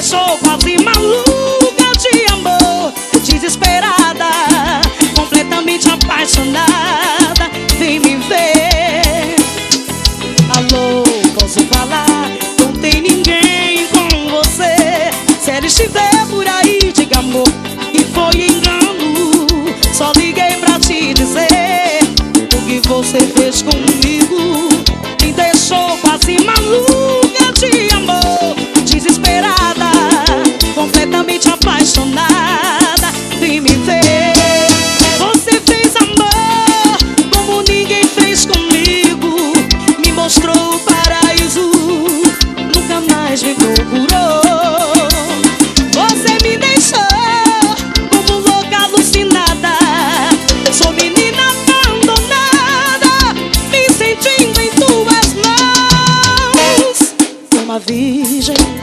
deixou quase maluca de amor, desesperada, completamente apaixonada. Vem me ver. Alô, posso falar? Não tem ninguém como você. Se ele estiver por aí, diga amor que foi engano. Só liguei pra te dizer o que você fez comigo. Me deixou quase maluca de amor, desesperada, completamente apaixonada. Vem me ver. Você fez amor como ninguém fez comigo. Me mostrou o paraíso, nunca mais me procurou. Você me deixou como louca, alucinada. Eu sou menina abandonada, me sentindo em tuas mãos. Uma virgem